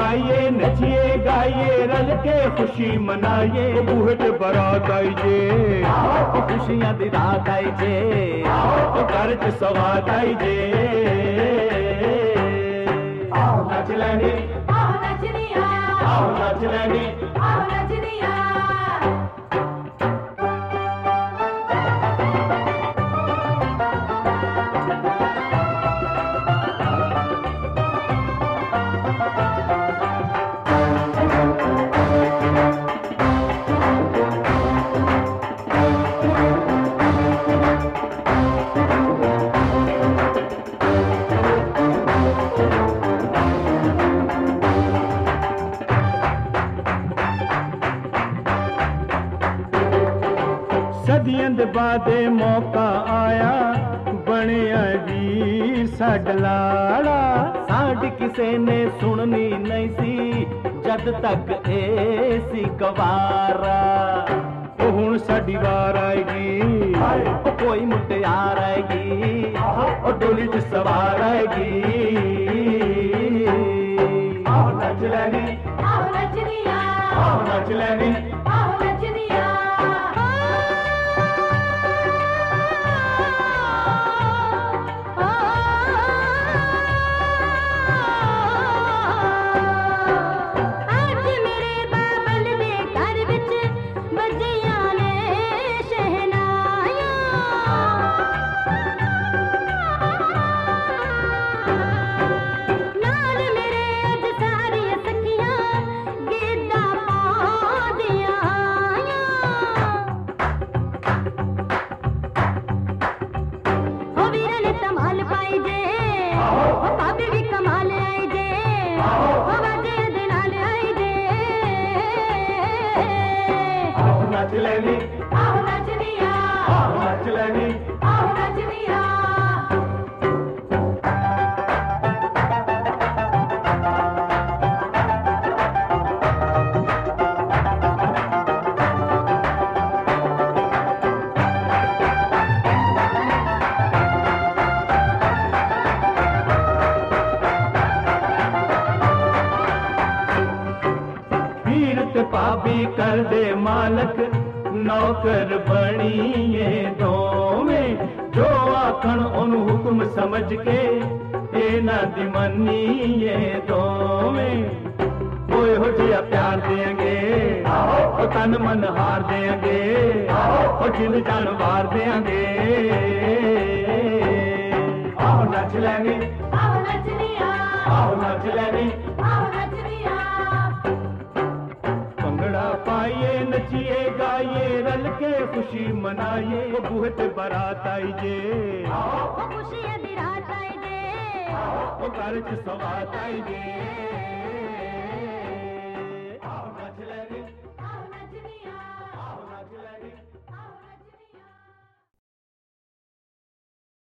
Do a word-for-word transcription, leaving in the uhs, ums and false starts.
पाइए नचिए गाइए रल के खुशी मनाइए बूहे ते बारात आई जे खुशियां दी रात आई जे घर च सौगात आई जे आओ नच लैनी आओ नचनिया आओ नच लैनी आओ नचनिया सदियां दे बाद मौका आया बनिया वीर साडा लाड़ा साड किसे ने सुननी नहीं सी जद तक ए सी गवारा ओ हुण साडी वार आएगी ओ कोई मुटियार आएगी ओ डोली च सवार आएगी आओ नच लैनी आओ नचनिया आओ नच लैनी आओ नचनिया आज मेरे बाबल दे घर विच बजियां ने शहनाइयां नाल मेरे अज सारी सखियां गिद्दा पाउंदियां आइयां हो वीर ने धमाल पाई जे हो भाभी भी कमाल आई जे हो बाजे दे नाल आई जे आओ नच लैनी आओ नचनिया आओ नच लैनी आओ नचनिया वीर ते भाभी कर दे मालक नौकर बणीए दोवें जो आखण ओनू हुक्म समझ के ए ना दी मन्नीए दोवें ओए हो जिया प्यार देंगे ओ तन मन हार देंगे ओ जिंद जान वार देंगे आओ नच लैनी आओ नचनिया आओ नच लैनी आओ नचनिया भंगड़ा पाइए नचिए गाइए रल के खुशी मनाइए वो बूहे ते बारात आई जे ओ खुशियां दी रात आई जे वो घर च सौगात आई जे